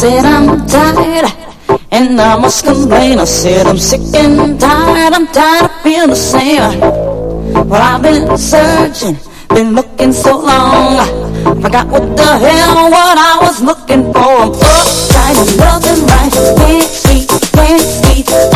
said I'm tired, and I must complain. I said I'm sick and tired, I'm tired of feeling the same. Well, I've been searching, been looking so long, I forgot what the hell what I was looking for. I'm uptight and nothing right, can't sleep, can't sleep.